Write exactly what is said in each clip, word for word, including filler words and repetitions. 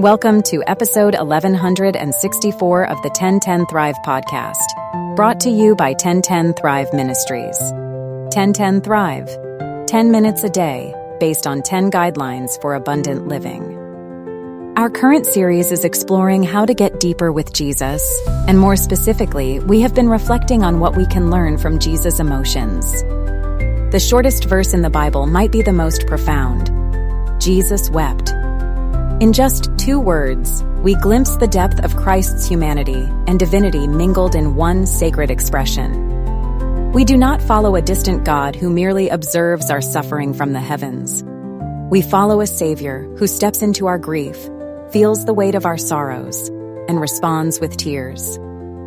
Welcome to episode eleven sixty-four of the ten ten Thrive podcast, brought to you by ten ten Thrive Ministries. ten ten Thrive, ten minutes a day, based on ten guidelines for abundant living. Our current series is exploring how to get deeper with Jesus, and more specifically, we have been reflecting on what we can learn from Jesus' emotions. The shortest verse in the Bible might be the most profound. Jesus wept. In just two words, we glimpse the depth of Christ's humanity and divinity mingled in one sacred expression. We do not follow a distant God who merely observes our suffering from the heavens. We follow a Savior who steps into our grief, feels the weight of our sorrows, and responds with tears.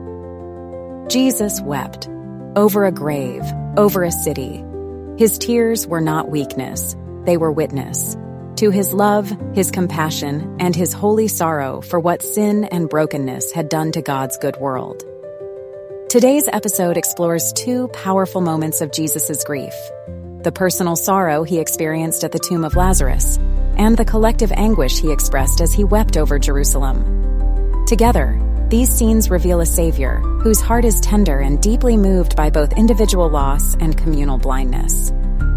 Jesus wept over a grave, over a city. His tears were not weakness, they were witness to his love, his compassion, and his holy sorrow for what sin and brokenness had done to God's good world. Today's episode explores two powerful moments of Jesus' grief: the personal sorrow he experienced at the tomb of Lazarus, and the collective anguish he expressed as he wept over Jerusalem. Together, these scenes reveal a Savior whose heart is tender and deeply moved by both individual loss and communal blindness.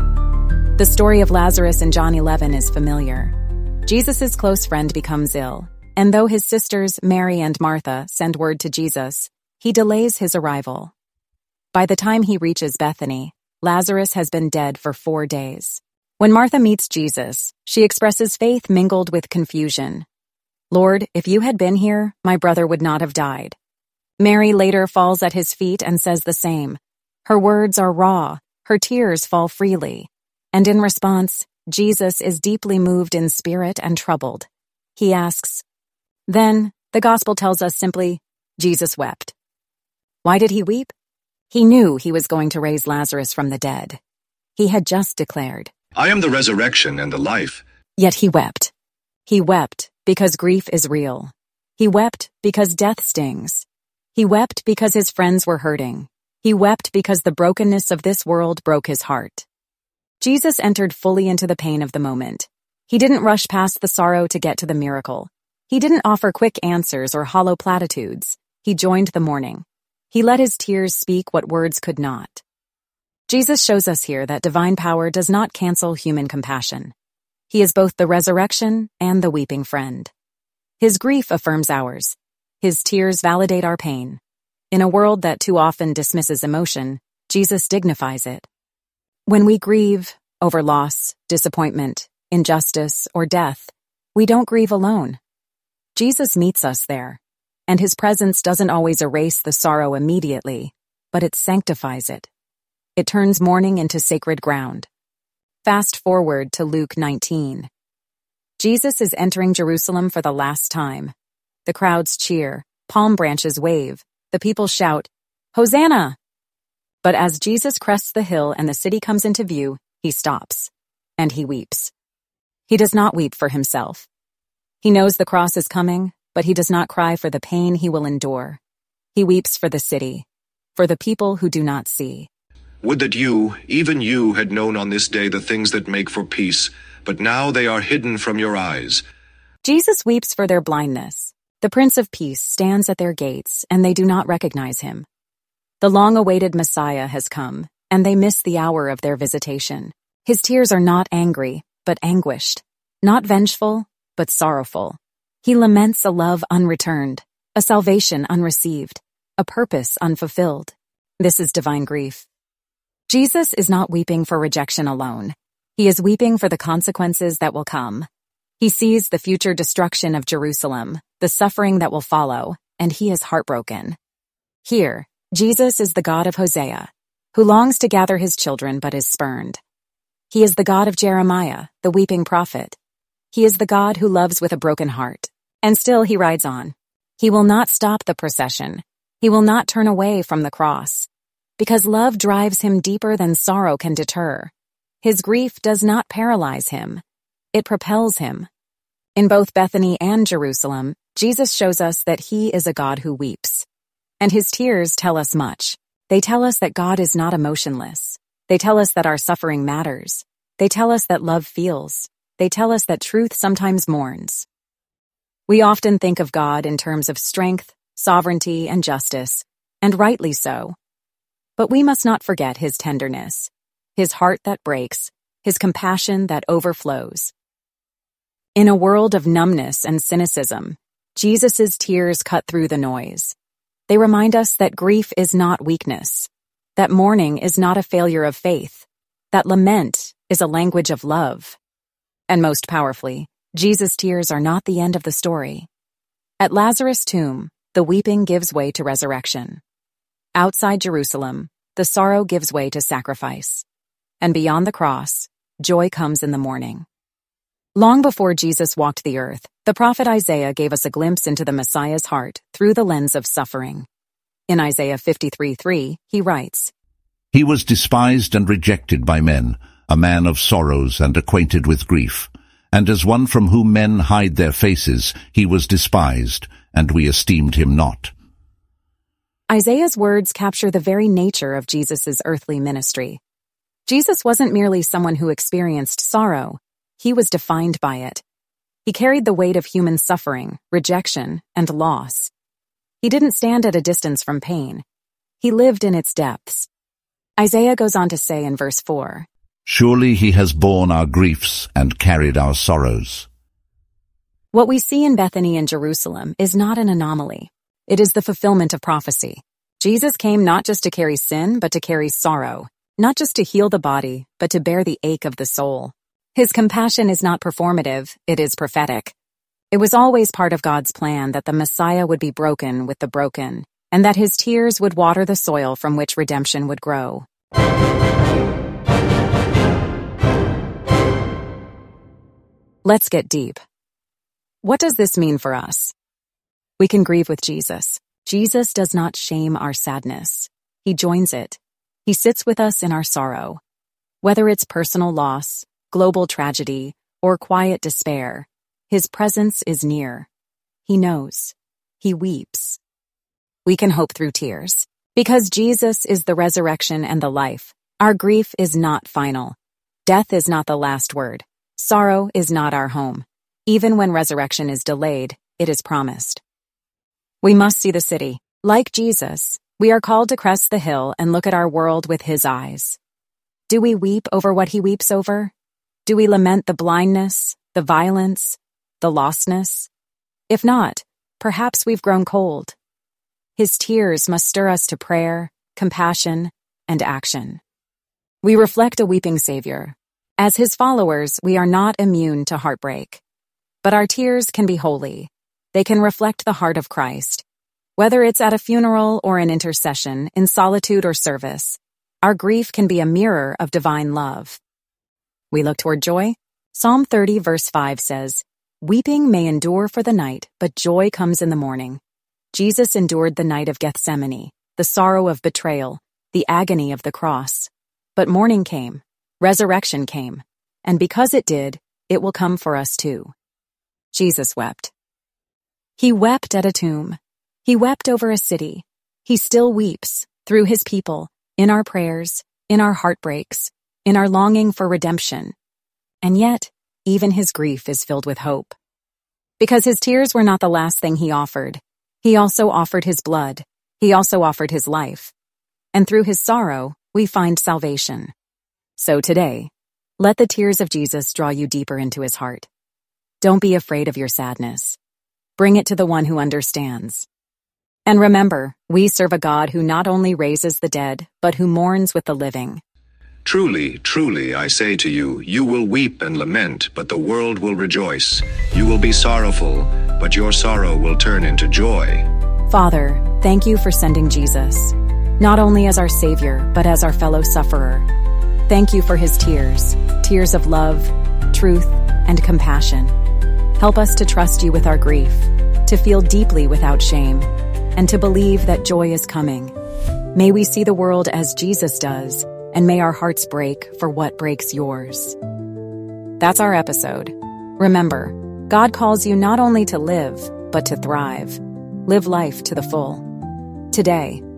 The story of Lazarus in John eleven is familiar. Jesus' close friend becomes ill, and though his sisters Mary and Martha send word to Jesus, he delays his arrival. By the time he reaches Bethany, Lazarus has been dead for four days. When Martha meets Jesus, she expresses faith mingled with confusion. "Lord, if you had been here, my brother would not have died." Mary later falls at his feet and says the same. Her words are raw, her tears fall freely. And in response, Jesus is deeply moved in spirit and troubled. He asks, Then, the gospel tells us simply, Jesus wept. Why did he weep? He knew he was going to raise Lazarus from the dead. He had just declared, I am the resurrection and the life. Yet he wept. He wept because grief is real. He wept because death stings. He wept because his friends were hurting. He wept because the brokenness of this world broke his heart. Jesus entered fully into the pain of the moment. He didn't rush past the sorrow to get to the miracle. He didn't offer quick answers or hollow platitudes. He joined the mourning. He let his tears speak what words could not. Jesus shows us here that divine power does not cancel human compassion. He is both the resurrection and the weeping friend. His grief affirms ours. His tears validate our pain. In a world that too often dismisses emotion, Jesus dignifies it. When we grieve over loss, disappointment, injustice, or death, we don't grieve alone. Jesus meets us there, and his presence doesn't always erase the sorrow immediately, but it sanctifies it. It turns mourning into sacred ground. Fast forward to Luke nineteen. Jesus is entering Jerusalem for the last time. The crowds cheer, palm branches wave, the people shout, Hosanna! But as Jesus crests the hill and the city comes into view, he stops, and he weeps. He does not weep for himself. He knows the cross is coming, but he does not cry for the pain he will endure. He weeps for the city, for the people who do not see. Would that you, even you, had known on this day the things that make for peace, but now they are hidden from your eyes. Jesus weeps for their blindness. The Prince of Peace stands at their gates, and they do not recognize him. The long-awaited Messiah has come, and they miss the hour of their visitation. His tears are not angry, but anguished, not vengeful, but sorrowful. He laments a love unreturned, a salvation unreceived, a purpose unfulfilled. This is divine grief. Jesus is not weeping for rejection alone. He is weeping for the consequences that will come. He sees the future destruction of Jerusalem, the suffering that will follow, and he is heartbroken. Here, Jesus is the God of Hosea, who longs to gather his children but is spurned. He is the God of Jeremiah, the weeping prophet. He is the God who loves with a broken heart. And still he rides on. He will not stop the procession. He will not turn away from the cross. Because love drives him deeper than sorrow can deter. His grief does not paralyze him. It propels him. In both Bethany and Jerusalem, Jesus shows us that he is a God who weeps. And his tears tell us much. They tell us that God is not emotionless. They tell us that our suffering matters. They tell us that love feels. They tell us that truth sometimes mourns. We often think of God in terms of strength, sovereignty, and justice, and rightly so. But we must not forget his tenderness, his heart that breaks, his compassion that overflows. In a world of numbness and cynicism, Jesus' tears cut through the noise. They remind us that grief is not weakness, that mourning is not a failure of faith, that lament is a language of love. And most powerfully, Jesus' tears are not the end of the story. At Lazarus' tomb, the weeping gives way to resurrection. Outside Jerusalem, the sorrow gives way to sacrifice. And beyond the cross, joy comes in the morning. Long before Jesus walked the earth, the prophet Isaiah gave us a glimpse into the Messiah's heart through the lens of suffering. In Isaiah fifty-three three, he writes, "He was despised and rejected by men, a man of sorrows and acquainted with grief. And as one from whom men hide their faces, he was despised, and we esteemed him not." Isaiah's words capture the very nature of Jesus' earthly ministry. Jesus wasn't merely someone who experienced sorrow. He was defined by it. He carried the weight of human suffering, rejection, and loss. He didn't stand at a distance from pain. He lived in its depths. Isaiah goes on to say in verse four, "Surely he has borne our griefs and carried our sorrows." What we see in Bethany in Jerusalem is not an anomaly. It is the fulfillment of prophecy. Jesus came not just to carry sin, but to carry sorrow, not just to heal the body, but to bear the ache of the soul. His compassion is not performative, it is prophetic. It was always part of God's plan that the Messiah would be broken with the broken, and that his tears would water the soil from which redemption would grow. Let's get deep. What does this mean for us? We can grieve with Jesus. Jesus does not shame our sadness. He joins it. He sits with us in our sorrow. Whether it's personal loss, global tragedy, or quiet despair, his presence is near. He knows. He weeps. We can hope through tears. Because Jesus is the resurrection and the life, our grief is not final. Death is not the last word. Sorrow is not our home. Even when resurrection is delayed, it is promised. We must see the city. Like Jesus, we are called to crest the hill and look at our world with his eyes. Do we weep over what he weeps over? Do we lament the blindness, the violence, the lostness? If not, perhaps we've grown cold. His tears must stir us to prayer, compassion, and action. We reflect a weeping Savior. As his followers, we are not immune to heartbreak. But our tears can be holy. They can reflect the heart of Christ. Whether it's at a funeral or an intercession, in solitude or service, our grief can be a mirror of divine love. We look toward joy. Psalm thirty verse five says, "Weeping may endure for the night, but joy comes in the morning." Jesus endured the night of Gethsemane, the sorrow of betrayal, the agony of the cross. But morning came, resurrection came, and because it did, it will come for us too. Jesus wept. He wept at a tomb. He wept over a city. He still weeps through his people, in our prayers, in our heartbreaks, in our longing for redemption. And yet, even his grief is filled with hope. Because his tears were not the last thing he offered. He also offered his blood. He also offered his life. And through his sorrow, we find salvation. So today, let the tears of Jesus draw you deeper into his heart. Don't be afraid of your sadness. Bring it to the one who understands. And remember, we serve a God who not only raises the dead, but who mourns with the living. Truly, truly, I say to you, you will weep and lament, but the world will rejoice. You will be sorrowful, but your sorrow will turn into joy. Father, thank you for sending Jesus, not only as our Savior, but as our fellow sufferer. Thank you for his tears, tears of love, truth, and compassion. Help us to trust you with our grief, to feel deeply without shame, and to believe that joy is coming. May we see the world as Jesus does, and may our hearts break for what breaks yours. That's our episode. Remember, God calls you not only to live, but to thrive. Live life to the full. Today,